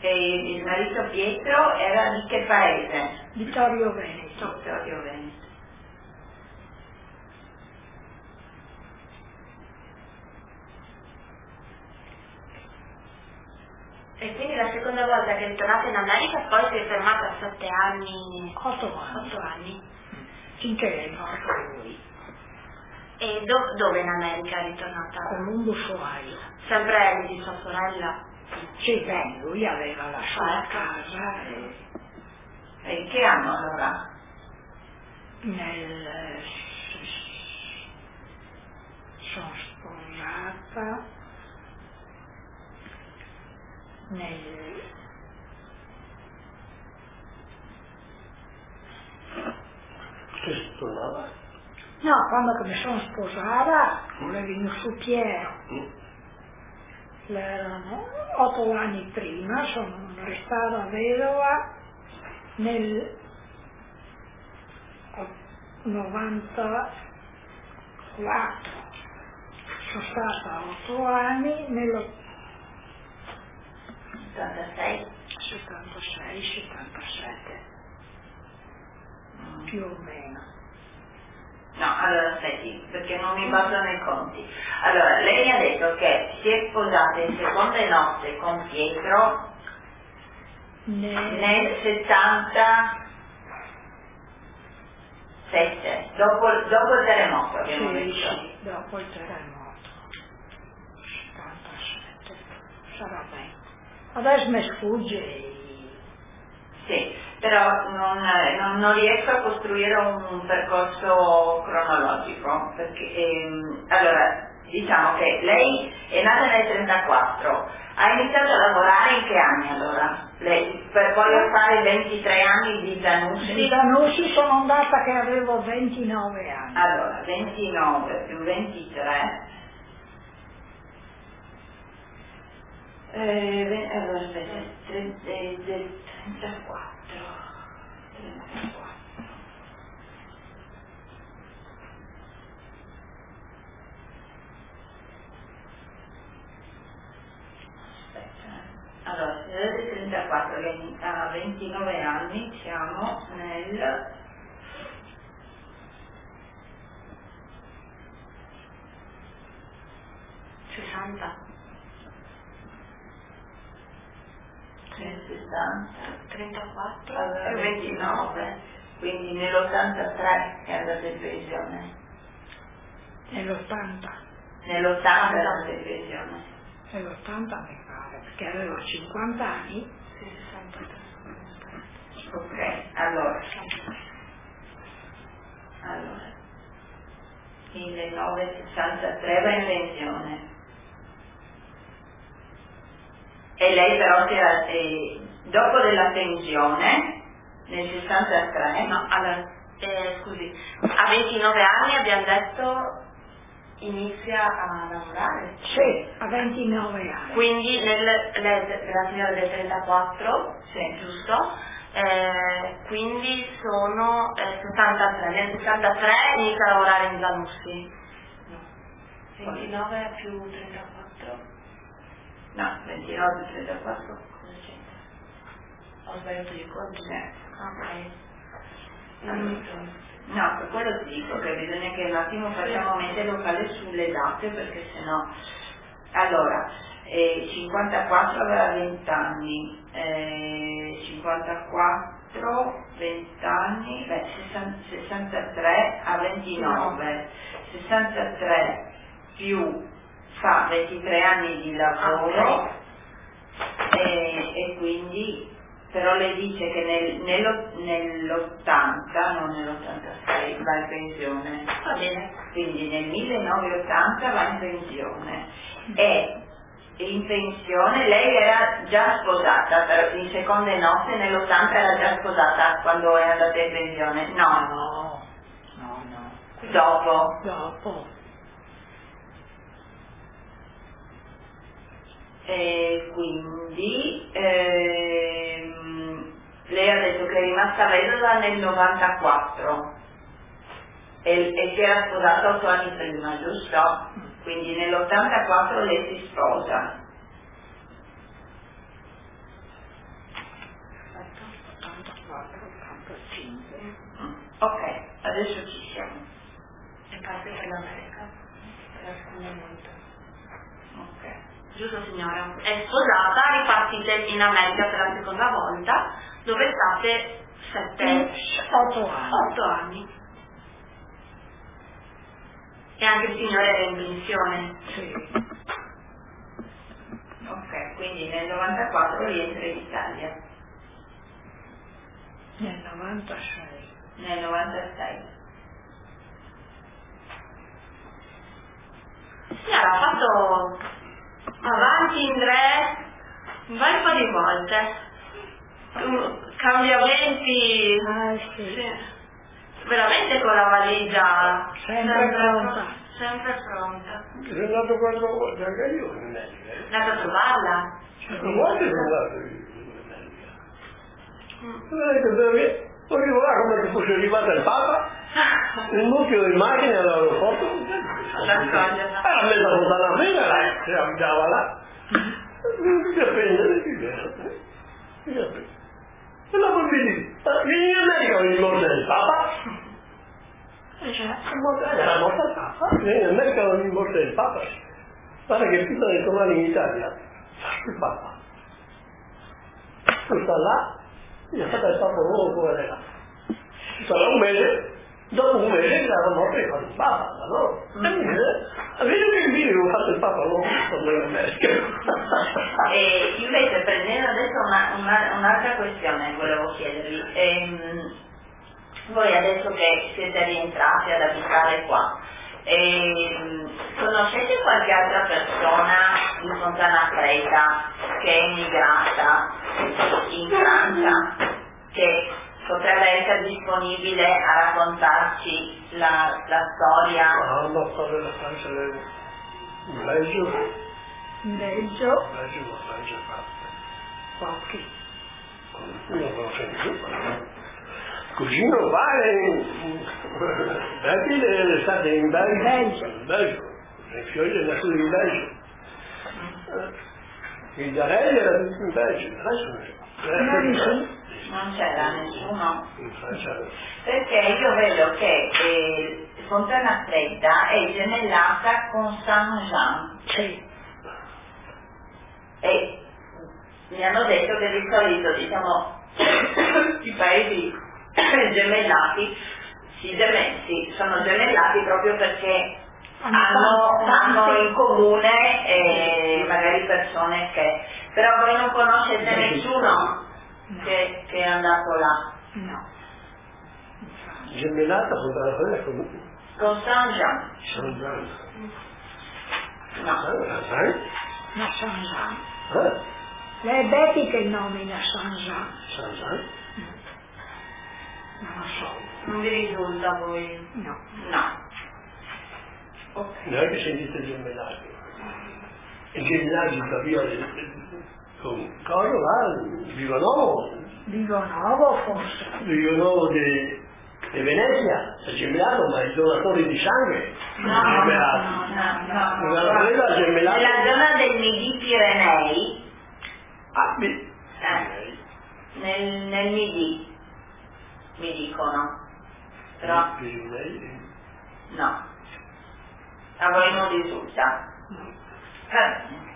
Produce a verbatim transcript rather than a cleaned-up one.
E il marito Pietro era di che paese? Vittorio Veneto. Vittorio Veneto. E quindi la seconda volta che è ritornato in America poi si è fermato a sette anni. Otto anni. Otto anni. Finché è morto lui. E do- dove in America è ritornata? Columbus, Ohio. Sempre lì di sua sorella? Sì, beh, lui aveva la sua Certo. casa e E in che anno allora? nel... sono sposata nel... Che sposava? No, quando che mi sono sposata, volevi in su Piero. Mm. Erano otto anni prima, sono restata vedova nel novantaquattro. Sono stata otto anni nello settantasei? settantasei settantasette, più o meno. No, allora aspetti, perché non mi passano i conti. Allora, lei ha detto che si è sposata in seconde nozze con Pietro Nel, nel settantasette, dopo, dopo il terremoto abbiamo sì, detto. sì, dopo il terremoto. settantasette, sarà bene. Adesso mi sfugge. Sì, però non, non, non riesco a costruire un percorso cronologico, perché ehm, allora diciamo che lei è nata nel trentaquattro, ha iniziato a lavorare in che anni allora? Lei, per poi fare ventitré anni di Zanussi? Di Zanussi sono andata che avevo ventinove anni. Allora, ventinove più ventitré, eh, ve- allora aspetta, tre- eh, del trentaquattro, trentaquattro. Allora, se del trentaquattro lei ha ventinove anni, siamo nel sessanta. nel sessanta, trentaquattro allora e ventinove, quindi nell'ottantatré è andata in pensione, Nell'ottanta, nell'ottanta è andata in pensione. nell'ottanta mi pare, perché avevo cinquanta anni. Sì, sessantatré. Ok, allora, allora, millenovecentosessantatré va in pensione. E lei però si era, eh, dopo della pensione, nel sessantatré, No, allora, eh, scusi, a ventinove anni abbiamo detto inizia a lavorare. Sì, a ventinove anni. Quindi nel, le, la signora del trentaquattro, sì, giusto? Eh, quindi sono eh, sessantatré. Nel sessantatré inizia a lavorare in Zanussi. No. ventinove più trentaquattro. no, ventinove più trentaquattro, Cosa c'entra? Ho sbagliato di conto? sì. Ok. Allora, no, per quello ti dico che bisogna che un attimo facciamo mente locale sulle date, perché sennò. Allora, eh, cinquantaquattro aveva venti anni, eh, cinquantaquattro, venti anni, beh, sessantatré a ventinove, sessantatré più fa ventitré anni di lavoro, e, e quindi però lei dice che nel, nello, nell'ottanta, non nell'ottantasei, va in pensione. Va bene. Quindi nel millenovecentottanta va in pensione. E in pensione lei era già sposata, per, in seconde nozze nell'ottanta era già sposata quando è andata in pensione? No. No, no, no. Dopo. Dopo. E quindi ehm, lei ha detto che è rimasta vedova nel novantaquattro e, e si era sposata otto anni prima, giusto? Quindi nell'ottantaquattro lei si sposa. ottantaquattro, ottantacinque. Mm. Ok, adesso ci siamo. E parte per l'America, per la seconda volta. Ok. Giusto signora? È sposata, ripartite in America per la seconda volta, dove state sette, otto anni. otto anni. E anche il signore era in pensione. Sì. Ok, quindi nel novantaquattro rientra in Italia. Nel novantasei. Nel novantasei. Signora, ha fatto avanti in tre un bel po' di volte. Tu- Cambiamenti. Ah, sì. Sì. Veramente con la valigia. Sempre pronta. Sempre pronta. Sono andato quattro volte anche io in America. È andata a trovarla. Quattro volte sono andato in America. Mm. Perché volevo là come se fosse arrivato il Papa, il mucchio di macchine all'aeroporto. La raccoglierla. Era mezza lontana mia, là, si abitava là. Mi appende, si vede. Mi appende. E dopo mi dice, vieni in America ogni morte del Papa? Era morta il Papa, vieni in America ogni morte del Papa. Pare che prima di tornare in Italia, il Papa. Tu sta là, gli ha fatto il Papa nuovo come era. Sarà un mese, dopo un mese era morto e fatto il Papa, no? E vedi che il video ho fatto il Papa nuovo tornare in America. E invece prendendo adesso una, una, un'altra questione volevo chiedervi. Ehm, voi adesso che siete rientrati ad abitare qua, ehm, conoscete qualche altra persona in Fontana Freda che è emigrata in Francia, che potrebbe essere disponibile a raccontarci la, la storia? Ah, ma fare la Francia è un Belgio. In Belgio, Belgio, ma Francia fa. pochi. Non lo so più. Cugino vale, Bertie è stato in Belgio. Belgio. In Belgio. Il figlio è nato in Belgio. Il Darelli era tutto in Belgio. Adesso Non c'era nessuno? in Francia. Perché io vedo che eh, Fontana Fredda è gemellata con Saint-Jean Sì. e mi hanno detto che di solito, diciamo, i paesi gemellati si gemessi, sono gemellati proprio perché hanno, hanno in comune eh, magari persone che... Però voi non conoscete nessuno che, che è andato là? No. Gemellata con la fredda con Con Saint-Jean? Saint-Jean. No. Saint-Jean? Ma Saint-Jean. Eh? Lei Betty che nomina Saint-Jean? Saint-Jean? Non lo so. Non vi risulta a voi? No. No. Ok. Neanche sentite gemellati. I gemellati da via con Carlo là, Vigonovo. Vigonovo forse. Vigonovo di, di Venezia, è gemellato, ma i donatori di sangue No, sono no, gemellati. no, no, no. Nella fredda gemellato. Nella zona del Midi Pirenei, Ah, mi... eh, nel, nel Midi, mi dicono, però no, a voi non risulta. No. Eh,